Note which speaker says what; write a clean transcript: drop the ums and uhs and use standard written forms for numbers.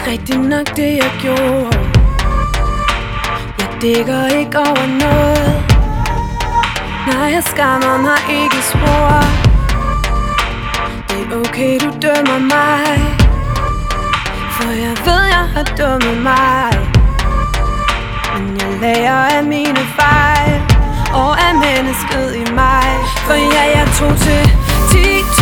Speaker 1: Rigtig nok det jeg gjorde. Jeg dækker ikke over noget. Nej, jeg skammer mig ikke spor. Det er okay, du dømmer mig, for jeg ved, jeg har dummet mig. Men jeg lærer af mine fejl og af mennesket i mig. For ja, jeg tog til 10